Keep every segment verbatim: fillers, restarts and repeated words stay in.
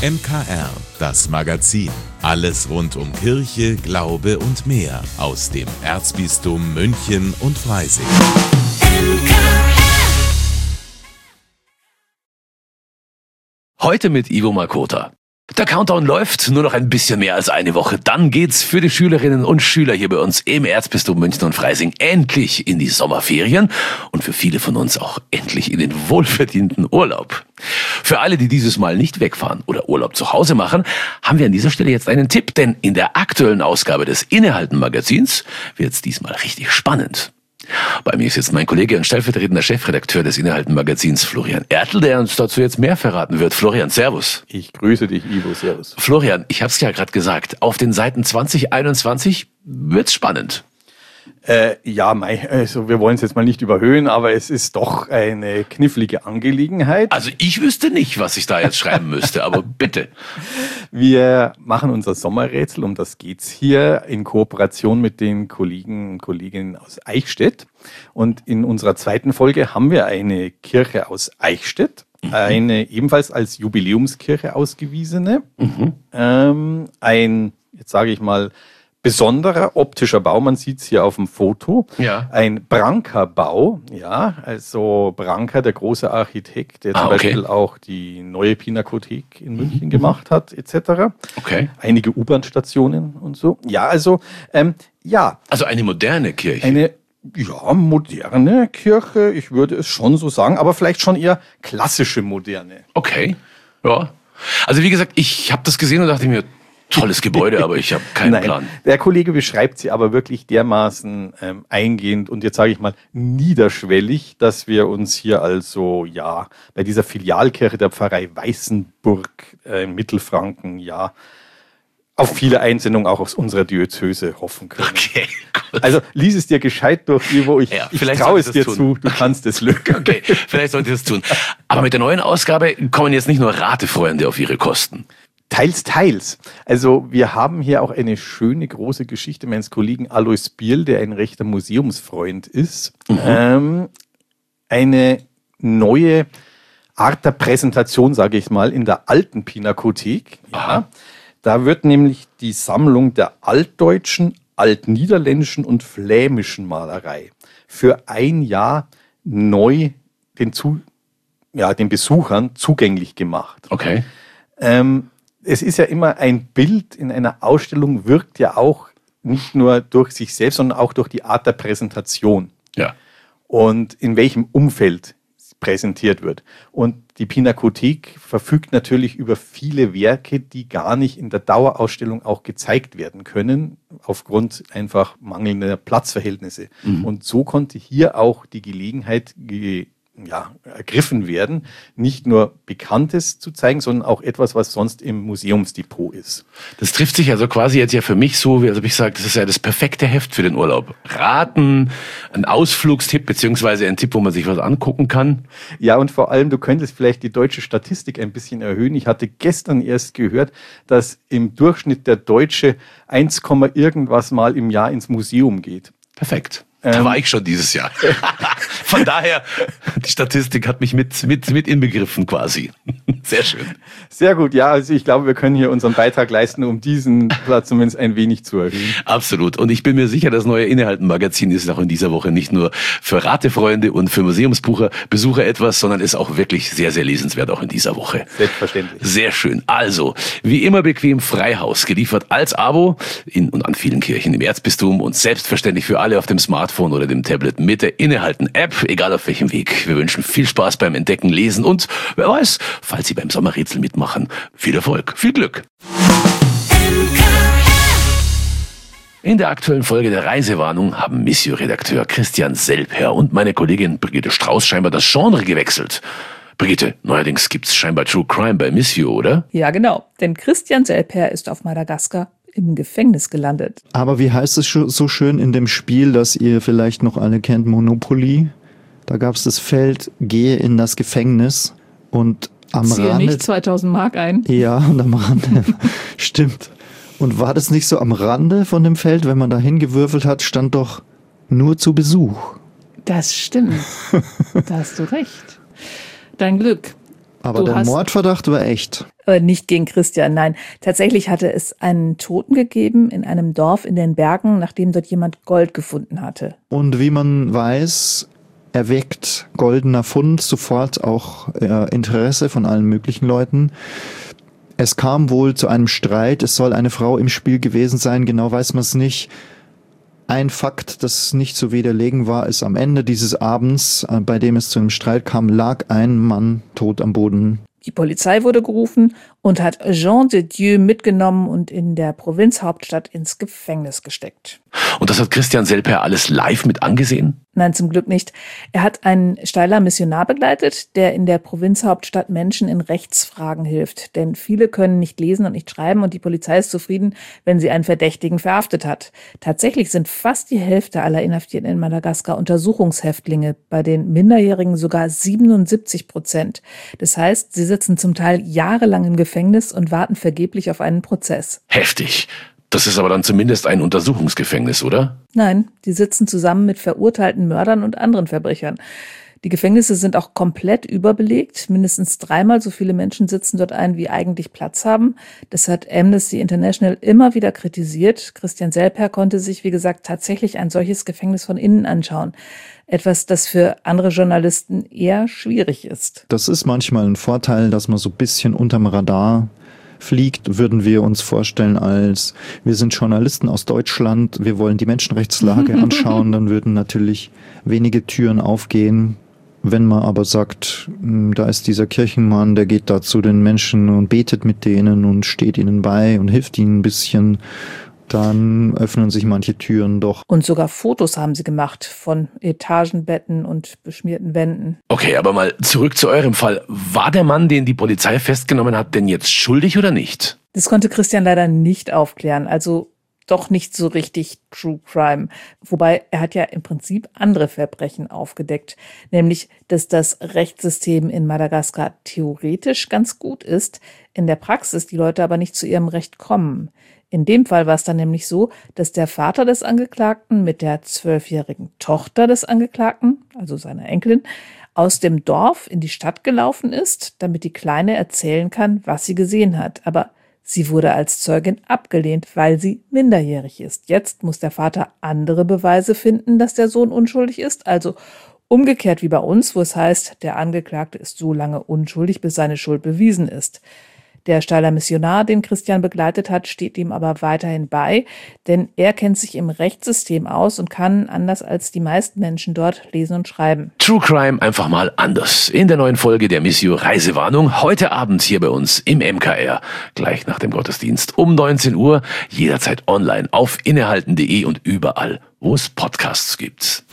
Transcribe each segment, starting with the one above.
M K R, das Magazin. Alles rund um Kirche, Glaube und mehr aus dem Erzbistum München und Freising. Heute mit Ivo Makota. Der Countdown läuft, nur noch ein bisschen mehr als eine Woche. Dann geht's für die Schülerinnen und Schüler hier bei uns im Erzbistum München und Freising endlich in die Sommerferien und für viele von uns auch endlich in den wohlverdienten Urlaub. Für alle, die dieses Mal nicht wegfahren oder Urlaub zu Hause machen, haben wir an dieser Stelle jetzt einen Tipp, denn in der aktuellen Ausgabe des Innehalten-Magazins wird's diesmal richtig spannend. Bei mir ist jetzt mein Kollege und stellvertretender Chefredakteur des Innehalten-Magazins, Florian Ertl, der uns dazu jetzt mehr verraten wird. Florian, servus. Ich grüße dich, Ivo, servus. Florian, ich habe es ja gerade gesagt, auf den Seiten zwanzig einundzwanzig wird's spannend. Äh, ja, mei, also wir wollen es jetzt mal nicht überhöhen, aber es ist doch eine knifflige Angelegenheit. Also ich wüsste nicht, was ich da jetzt schreiben müsste, aber bitte. Wir machen unser Sommerrätsel, um das geht's hier, in Kooperation mit den Kollegen und Kolleginnen aus Eichstätt. Und in unserer zweiten Folge haben wir eine Kirche aus Eichstätt, mhm. eine ebenfalls als Jubiläumskirche ausgewiesene, mhm. ähm, ein, jetzt sage ich mal, besonderer optischer Bau, man sieht es hier auf dem Foto, ja. Ein Branca-Bau, ja, also Branca, der große Architekt, der ah, zum okay. Beispiel auch die neue Pinakothek in München mhm. gemacht hat, et cetera. Okay. Einige U-Bahn-Stationen und so. Ja, also, ähm, ja. Also eine moderne Kirche. Eine, ja, moderne Kirche, ich würde es schon so sagen, aber vielleicht schon eher klassische moderne. Okay, ja. Also wie gesagt, ich habe das gesehen und dachte mir, tolles Gebäude, aber ich habe keinen Nein, Plan. Der Kollege beschreibt sie aber wirklich dermaßen ähm, eingehend und jetzt sage ich mal niederschwellig, dass wir uns hier also ja bei dieser Filialkirche der Pfarrei Weißenburg äh, in Mittelfranken ja auf viele Einsendungen auch aus unserer Diözese hoffen können. Okay, gut. Also lies es dir gescheit durch, Ivo. Ich, ja, ich traue es dir tun. zu, du kannst es lösen. Okay, vielleicht sollte ich das tun. Aber mit der neuen Ausgabe kommen jetzt nicht nur Ratefreunde auf ihre Kosten. Teils, teils. Also wir haben hier auch eine schöne große Geschichte meines Kollegen Alois Bierl, der ein rechter Museumsfreund ist. Mhm. Ähm, eine neue Art der Präsentation, sage ich mal, in der alten Pinakothek. Ja, da wird nämlich die Sammlung der altdeutschen, altniederländischen und flämischen Malerei für ein Jahr neu den, zu, ja, den Besuchern zugänglich gemacht. Okay. Ähm, Es ist ja immer ein Bild in einer Ausstellung, wirkt ja auch nicht nur durch sich selbst, sondern auch durch die Art der Präsentation. Ja. Und in welchem Umfeld präsentiert wird. Und die Pinakothek verfügt natürlich über viele Werke, die gar nicht in der Dauerausstellung auch gezeigt werden können, aufgrund einfach mangelnder Platzverhältnisse. Mhm. Und so konnte hier auch die Gelegenheit ge- Ja, ergriffen werden, nicht nur Bekanntes zu zeigen, sondern auch etwas, was sonst im Museumsdepot ist. Das trifft sich also quasi jetzt ja für mich so, wie also ich sage, das ist ja das perfekte Heft für den Urlaub. Raten, ein Ausflugstipp beziehungsweise ein Tipp, wo man sich was angucken kann. Ja, und vor allem, du könntest vielleicht die deutsche Statistik ein bisschen erhöhen. Ich hatte gestern erst gehört, dass im Durchschnitt der Deutsche eins, irgendwas Mal im Jahr ins Museum geht. Perfekt. Da war ich schon dieses Jahr. Von daher, die Statistik hat mich mit, mit, mit inbegriffen quasi. Sehr schön. Sehr gut, ja, also ich glaube, wir können hier unseren Beitrag leisten, um diesen Platz zumindest ein wenig zu erhöhen. Absolut. Und ich bin mir sicher, das neue Innehalten-Magazin ist auch in dieser Woche nicht nur für Ratefreunde und für Museumsbesucher Besucher etwas, sondern ist auch wirklich sehr, sehr lesenswert, auch in dieser Woche. Selbstverständlich. Sehr schön. Also, wie immer bequem Freihaus, geliefert als Abo in und an vielen Kirchen im Erzbistum und selbstverständlich für alle auf dem Smartphone oder dem Tablet mit der Innehalten-App, egal auf welchem Weg. Wir wünschen viel Spaß beim Entdecken, Lesen und, wer weiß, falls Sie beim Sommerrätsel mitmachen, viel Erfolg, viel Glück. In der aktuellen Folge der Reisewarnung haben Missio-Redakteur Christian Selper und meine Kollegin Brigitte Strauß scheinbar das Genre gewechselt. Brigitte, neuerdings gibt's scheinbar True Crime bei Missio, oder? Ja, genau. Denn Christian Selper ist auf Madagaskar im Gefängnis gelandet. Aber wie heißt es so schön in dem Spiel, das ihr vielleicht noch alle kennt, Monopoly? Da gab es das Feld, gehe in das Gefängnis und am Ziehe Rande... nicht zweitausend Mark ein. Ja, und am Rande, stimmt. Und war das nicht so am Rande von dem Feld, wenn man da hingewürfelt hat, stand doch nur zu Besuch. Das stimmt. Da hast du recht. Dein Glück. Aber Du der hast- Mordverdacht war echt. Äh, nicht gegen Christian, nein. Tatsächlich hatte es einen Toten gegeben in einem Dorf in den Bergen, nachdem dort jemand Gold gefunden hatte. Und wie man weiß, erweckt goldener Fund sofort auch äh, Interesse von allen möglichen Leuten. Es kam wohl zu einem Streit, es soll eine Frau im Spiel gewesen sein, genau weiß man es nicht. Ein Fakt, das nicht zu widerlegen war, ist am Ende dieses Abends, äh, bei dem es zu einem Streit kam, lag ein Mann tot am Boden. Die Polizei wurde gerufen und hat Jean de Dieu mitgenommen und in der Provinzhauptstadt ins Gefängnis gesteckt. Und das hat Christian Selper alles live mit angesehen? Nein, zum Glück nicht. Er hat einen Steiler Missionar begleitet, der in der Provinzhauptstadt Menschen in Rechtsfragen hilft. Denn viele können nicht lesen und nicht schreiben und die Polizei ist zufrieden, wenn sie einen Verdächtigen verhaftet hat. Tatsächlich sind fast die Hälfte aller Inhaftierten in Madagaskar Untersuchungshäftlinge, bei den Minderjährigen sogar siebenundsiebzig Prozent. Das heißt, sie sitzen zum Teil jahrelang im Gefängnis und warten vergeblich auf einen Prozess. Heftig. Das ist aber dann zumindest ein Untersuchungsgefängnis, oder? Nein, die sitzen zusammen mit verurteilten Mördern und anderen Verbrechern. Die Gefängnisse sind auch komplett überbelegt. Mindestens dreimal so viele Menschen sitzen dort ein, wie eigentlich Platz haben. Das hat Amnesty International immer wieder kritisiert. Christian Selper konnte sich, wie gesagt, tatsächlich ein solches Gefängnis von innen anschauen. Etwas, das für andere Journalisten eher schwierig ist. Das ist manchmal ein Vorteil, dass man so ein bisschen unterm Radar fliegt, würden wir uns vorstellen als, wir sind Journalisten aus Deutschland, wir wollen die Menschenrechtslage anschauen, dann würden natürlich wenige Türen aufgehen. Wenn man aber sagt, da ist dieser Kirchenmann, der geht da zu den Menschen und betet mit denen und steht ihnen bei und hilft ihnen ein bisschen, dann öffnen sich manche Türen doch. Und sogar Fotos haben sie gemacht von Etagenbetten und beschmierten Wänden. Okay, aber mal zurück zu eurem Fall. War der Mann, den die Polizei festgenommen hat, denn jetzt schuldig oder nicht? Das konnte Christian leider nicht aufklären, also doch nicht so richtig True Crime. Wobei er hat ja im Prinzip andere Verbrechen aufgedeckt, nämlich, dass das Rechtssystem in Madagaskar theoretisch ganz gut ist, in der Praxis die Leute aber nicht zu ihrem Recht kommen. In dem Fall war es dann nämlich so, dass der Vater des Angeklagten mit der zwölfjährigen Tochter des Angeklagten, also seiner Enkelin, aus dem Dorf in die Stadt gelaufen ist, damit die Kleine erzählen kann, was sie gesehen hat. Aber sie wurde als Zeugin abgelehnt, weil sie minderjährig ist. Jetzt muss der Vater andere Beweise finden, dass der Sohn unschuldig ist. Also umgekehrt wie bei uns, wo es heißt, der Angeklagte ist so lange unschuldig, bis seine Schuld bewiesen ist. Der Steiler Missionar, den Christian begleitet hat, steht ihm aber weiterhin bei, denn er kennt sich im Rechtssystem aus und kann, anders als die meisten Menschen dort, lesen und schreiben. True Crime einfach mal anders. In der neuen Folge der Missio Reisewarnung, heute Abend hier bei uns im M K R. Gleich nach dem Gottesdienst um neunzehn Uhr, jederzeit online auf innehalten punkt de und überall, wo es Podcasts gibt.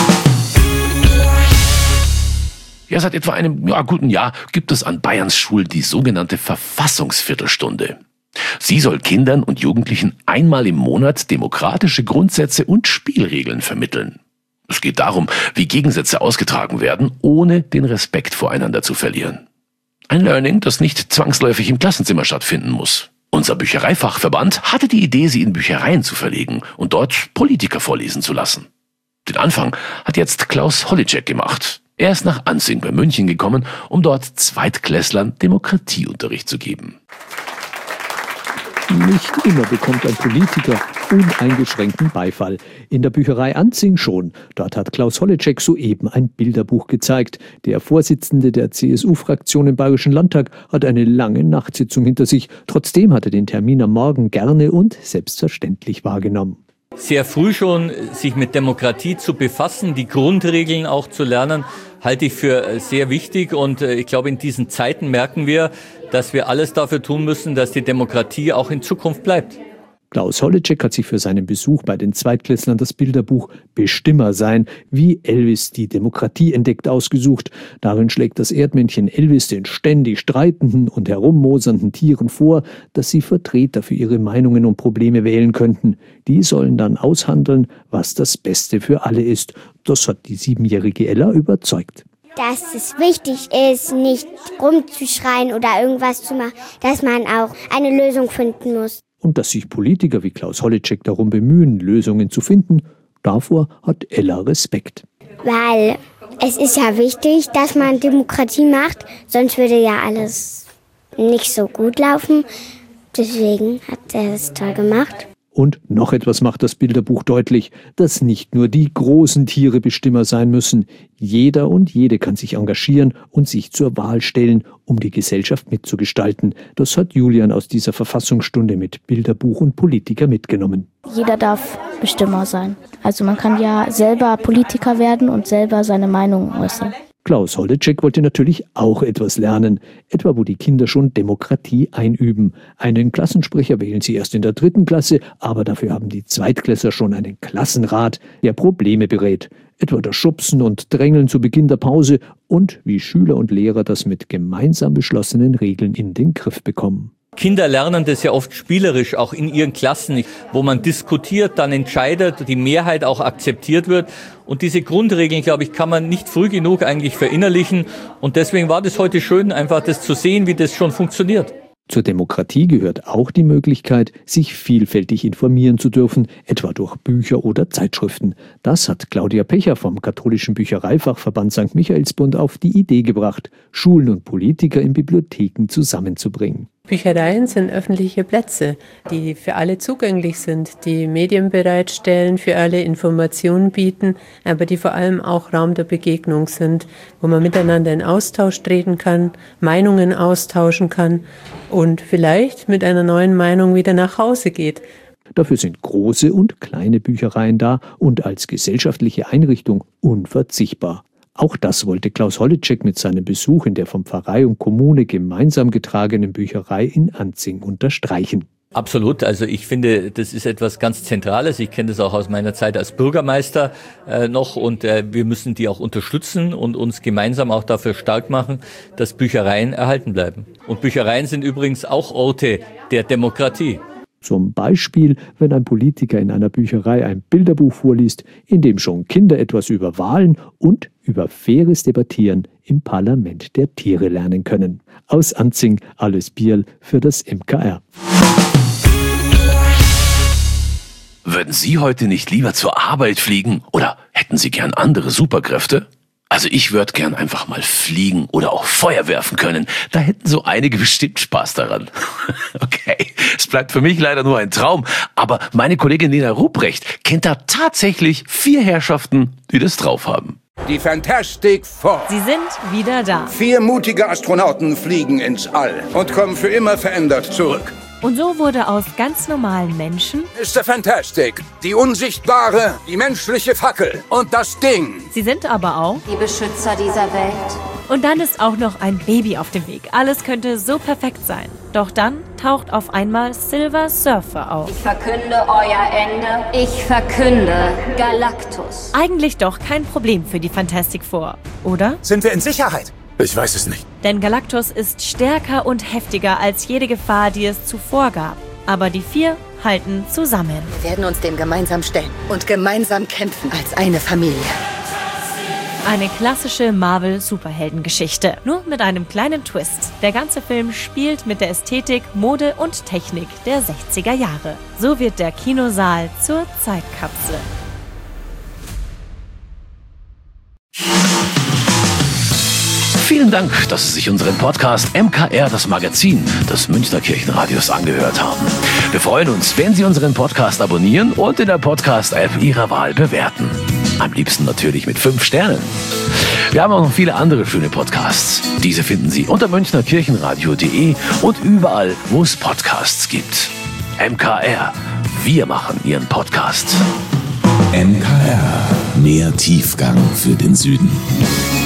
Ja, seit etwa einem ja, guten Jahr gibt es an Bayerns Schulen die sogenannte Verfassungsviertelstunde. Sie soll Kindern und Jugendlichen einmal im Monat demokratische Grundsätze und Spielregeln vermitteln. Es geht darum, wie Gegensätze ausgetragen werden, ohne den Respekt voreinander zu verlieren. Ein Learning, das nicht zwangsläufig im Klassenzimmer stattfinden muss. Unser Büchereifachverband hatte die Idee, sie in Büchereien zu verlegen und dort Politiker vorlesen zu lassen. Den Anfang hat jetzt Klaus Holicek gemacht. Er ist nach Anzing bei München gekommen, um dort Zweitklässlern Demokratieunterricht zu geben. Nicht immer bekommt ein Politiker uneingeschränkten Beifall. In der Bücherei Anzing schon. Dort hat Klaus Holicek soeben ein Bilderbuch gezeigt. Der Vorsitzende der C S U-Fraktion im Bayerischen Landtag hat eine lange Nachtsitzung hinter sich. Trotzdem hat er den Termin am Morgen gerne und selbstverständlich wahrgenommen. Sehr früh schon sich mit Demokratie zu befassen, die Grundregeln auch zu lernen, halte ich für sehr wichtig. Und ich glaube, in diesen Zeiten merken wir, dass wir alles dafür tun müssen, dass die Demokratie auch in Zukunft bleibt. Klaus Holicek hat sich für seinen Besuch bei den Zweitklässlern das Bilderbuch Bestimmer sein, wie Elvis die Demokratie entdeckt, ausgesucht. Darin schlägt das Erdmännchen Elvis den ständig streitenden und herummosernden Tieren vor, dass sie Vertreter für ihre Meinungen und Probleme wählen könnten. Die sollen dann aushandeln, was das Beste für alle ist. Das hat die siebenjährige Ella überzeugt. Dass es wichtig ist, nicht rumzuschreien oder irgendwas zu machen, dass man auch eine Lösung finden muss. Und dass sich Politiker wie Klaus Holicek darum bemühen, Lösungen zu finden, davor hat Ella Respekt. Weil Es ist ja wichtig, dass man Demokratie macht, sonst würde ja alles nicht so gut laufen. Deswegen hat er es toll gemacht. Und noch etwas macht das Bilderbuch deutlich, dass nicht nur die großen Tiere Bestimmer sein müssen. Jeder und jede kann sich engagieren und sich zur Wahl stellen, um die Gesellschaft mitzugestalten. Das hat Julian aus dieser Verfassungsstunde mit Bilderbuch und Politiker mitgenommen. Jeder darf Bestimmer sein. Also man kann ja selber Politiker werden und selber seine Meinung äußern. Klaus Holleczek wollte natürlich auch etwas lernen, etwa wo die Kinder schon Demokratie einüben. Einen Klassensprecher wählen sie erst in der dritten Klasse, aber dafür haben die Zweitklässler schon einen Klassenrat, der Probleme berät. Etwa das Schubsen und Drängeln zu Beginn der Pause und wie Schüler und Lehrer das mit gemeinsam beschlossenen Regeln in den Griff bekommen. Kinder lernen das ja oft spielerisch, auch in ihren Klassen, wo man diskutiert, dann entscheidet, die Mehrheit auch akzeptiert wird. Und diese Grundregeln, glaube ich, kann man nicht früh genug eigentlich verinnerlichen. Und deswegen war das heute schön, einfach das zu sehen, wie das schon funktioniert. Zur Demokratie gehört auch die Möglichkeit, sich vielfältig informieren zu dürfen, etwa durch Bücher oder Zeitschriften. Das hat Claudia Pecher vom Katholischen Büchereifachverband Sankt Michaelsbund auf die Idee gebracht, Schulen und Politiker in Bibliotheken zusammenzubringen. Büchereien sind öffentliche Plätze, die für alle zugänglich sind, die Medien bereitstellen, für alle Informationen bieten, aber die vor allem auch Raum der Begegnung sind, wo man miteinander in Austausch treten kann, Meinungen austauschen kann und vielleicht mit einer neuen Meinung wieder nach Hause geht. Dafür sind große und kleine Büchereien da und als gesellschaftliche Einrichtung unverzichtbar. Auch das wollte Klaus Holleczek mit seinem Besuch in der von Pfarrei und Kommune gemeinsam getragenen Bücherei in Anzing unterstreichen. Absolut, also ich finde, das ist etwas ganz Zentrales. Ich kenne das auch aus meiner Zeit als Bürgermeister äh, noch und äh, wir müssen die auch unterstützen und uns gemeinsam auch dafür stark machen, dass Büchereien erhalten bleiben. Und Büchereien sind übrigens auch Orte der Demokratie. Zum Beispiel, wenn ein Politiker in einer Bücherei ein Bilderbuch vorliest, in dem schon Kinder etwas über Wahlen und über faires Debattieren im Parlament der Tiere lernen können. Aus Anzing, Alice Bierl für das M K R. Würden Sie heute nicht lieber zur Arbeit fliegen oder hätten Sie gern andere Superkräfte? Also ich würde gern einfach mal fliegen oder auch Feuer werfen können. Da hätten so einige bestimmt Spaß daran. Okay, es bleibt für mich leider nur ein Traum. Aber meine Kollegin Nina Ruprecht kennt da tatsächlich vier Herrschaften, die das drauf haben. Die Fantastic Four. Sie sind wieder da. Vier mutige Astronauten fliegen ins All und kommen für immer verändert zurück. Und so wurde aus ganz normalen Menschen Mister Fantastic, die unsichtbare, die menschliche Fackel und das Ding. Sie sind aber auch die Beschützer dieser Welt. Und dann ist auch noch ein Baby auf dem Weg. Alles könnte so perfekt sein. Doch dann taucht auf einmal Silver Surfer auf. Ich verkünde euer Ende. Ich verkünde Galactus. Eigentlich doch kein Problem für die Fantastic Four, oder? Sind wir in Sicherheit? Ich weiß es nicht. Denn Galactus ist stärker und heftiger als jede Gefahr, die es zuvor gab. Aber die vier halten zusammen. Wir werden uns dem gemeinsam stellen und gemeinsam kämpfen als eine Familie. Eine klassische Marvel-Superheldengeschichte, nur mit einem kleinen Twist. Der ganze Film spielt mit der Ästhetik, Mode und Technik der sechziger Jahre. So wird der Kinosaal zur Zeitkapsel. Vielen Dank, dass Sie sich unseren Podcast M K R, das Magazin des Münchner Kirchenradios, angehört haben. Wir freuen uns, wenn Sie unseren Podcast abonnieren und in der Podcast-App Ihrer Wahl bewerten. Am liebsten natürlich mit fünf Sternen. Wir haben auch noch viele andere schöne Podcasts. Diese finden Sie unter münchnerkirchenradio punkt de und überall, wo es Podcasts gibt. M K R, wir machen Ihren Podcast. M K R, mehr Tiefgang für den Süden.